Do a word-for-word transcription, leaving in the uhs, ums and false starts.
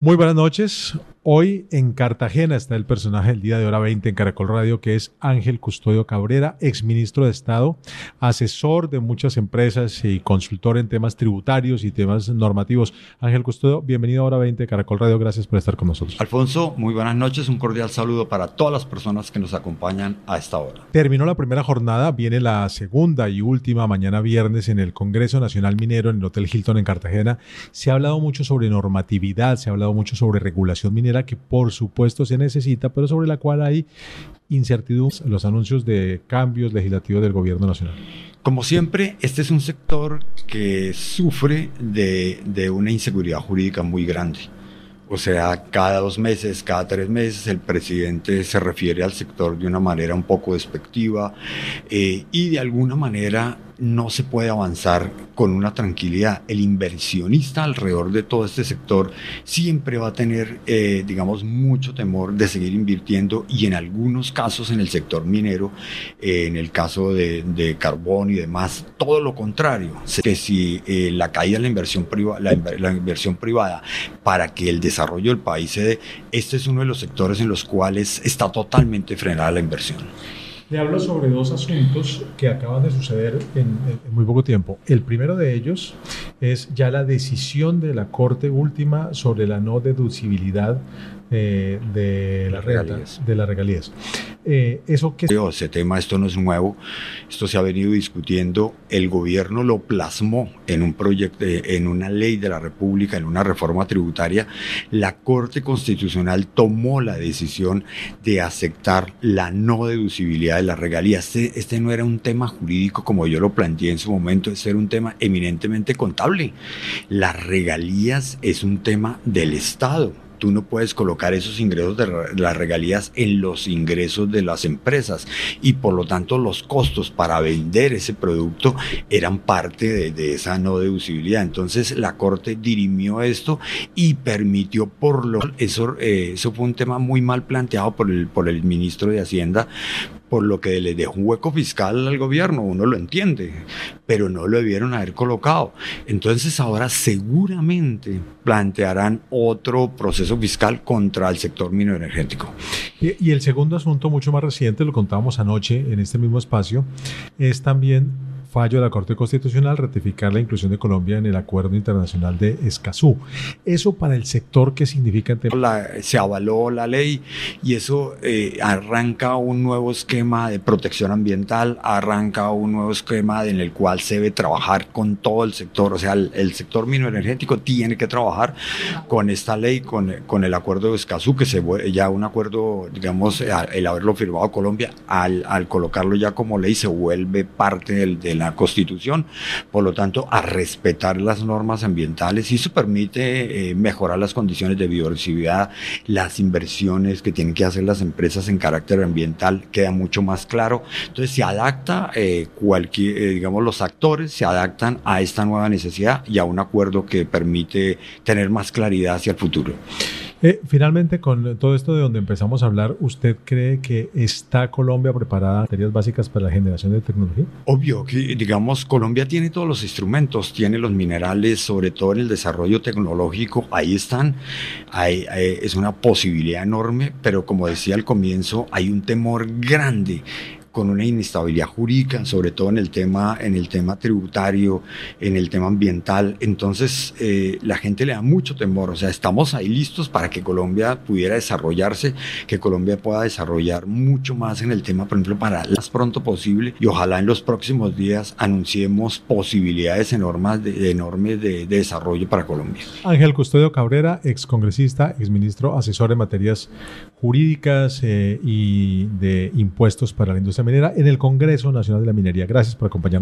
Muy buenas noches. Hoy en Cartagena está el personaje del día de hora veinte en Caracol Radio, que es Ángel Custodio Cabrera, exministro de Estado, asesor de muchas empresas y consultor en temas tributarios y temas normativos. Ángel Custodio, bienvenido a hora veinte de Caracol Radio. Gracias por estar con nosotros. Alfonso, muy buenas noches. Un cordial saludo para todas las personas que nos acompañan a esta hora. Terminó la primera jornada, viene la segunda y última mañana viernes en el Congreso Nacional Minero en el Hotel Hilton en Cartagena. Se ha hablado mucho sobre normatividad, se ha hablado mucho sobre regulación minera, que por supuesto se necesita, pero sobre la cual hay incertidumbre en los anuncios de cambios legislativos del gobierno nacional. Como siempre, este es un sector que sufre de, de una inseguridad jurídica muy grande. O sea, cada dos meses, cada tres meses, el presidente se refiere al sector de una manera un poco despectiva eh, y de alguna manera no se puede avanzar con una tranquilidad. El inversionista alrededor de todo este sector siempre va a tener, eh, digamos, mucho temor de seguir invirtiendo, y en algunos casos en el sector minero, eh, en el caso de, de carbón y demás, todo lo contrario. Que si eh, la caída de la inversión, priva, la, la inversión privada para que el desarrollo del país se dé, este es uno de los sectores en los cuales está totalmente frenada la inversión. Le hablo sobre dos asuntos que acaban de suceder en, en muy poco tiempo. El primero de ellos es ya la decisión de la Corte última sobre la no deducibilidad eh, de la renta, de las regalías. Eh, eso que ese tema, esto no es nuevo, esto se ha venido discutiendo. El gobierno lo plasmó en un proyecto, en una ley de la República, en una reforma tributaria. La Corte Constitucional tomó la decisión de aceptar la no deducibilidad de las regalías. Este, este no era un tema jurídico como yo lo planteé en su momento, este era un tema eminentemente contable. Las regalías es un tema del Estado. Tú no puedes colocar esos ingresos de las regalías en los ingresos de las empresas, y por lo tanto los costos para vender ese producto eran parte de, de esa no deducibilidad. Entonces la Corte dirimió esto y permitió, por lo eso, eh, eso fue un tema muy mal planteado por el, por el ministro de Hacienda, por lo que le dejó un hueco fiscal al gobierno, uno lo entiende, pero no lo debieron haber colocado. Entonces ahora seguramente plantearán otro proceso fiscal contra el sector minero energético. Y, y el segundo asunto, mucho más reciente, lo contábamos anoche en este mismo espacio, es también fallo de la Corte Constitucional ratificar la inclusión de Colombia en el Acuerdo Internacional de Escazú. ¿Eso para el sector qué significa? La, se avaló la ley y eso eh, arranca un nuevo esquema de protección ambiental, arranca un nuevo esquema en el cual se debe trabajar con todo el sector. O sea, el, el sector mineroenergético tiene que trabajar con esta ley, con, con el Acuerdo de Escazú, que se ya un acuerdo, digamos, el haberlo firmado Colombia, al, al colocarlo ya como ley, se vuelve parte del, del la Constitución, por lo tanto a respetar las normas ambientales, y eso permite eh, mejorar las condiciones de biodiversidad, las inversiones que tienen que hacer las empresas en carácter ambiental queda mucho más claro. Entonces se adapta eh, cualquier, eh, digamos los actores se adaptan a esta nueva necesidad y a un acuerdo que permite tener más claridad hacia el futuro. Eh, finalmente, con todo esto de donde empezamos a hablar, ¿usted cree que está Colombia preparada en materias básicas para la generación de tecnología? Obvio que, digamos, Colombia tiene todos los instrumentos, tiene los minerales, sobre todo en el desarrollo tecnológico, ahí están, hay, hay, es una posibilidad enorme, pero como decía al comienzo, hay un temor grande con una inestabilidad jurídica, sobre todo en el tema, en el tema tributario, en el tema ambiental. Entonces eh, la gente le da mucho temor. O sea, estamos ahí listos para que Colombia pudiera desarrollarse, que Colombia pueda desarrollar mucho más en el tema, por ejemplo, para lo más pronto posible, y ojalá en los próximos días anunciemos posibilidades enormes de, enormes de, de desarrollo para Colombia. Ángel Custodio Cabrera, excongresista, exministro, asesor en materias jurídicas eh, y de impuestos para la industria minera en el Congreso Nacional de la Minería. Gracias por acompañarnos.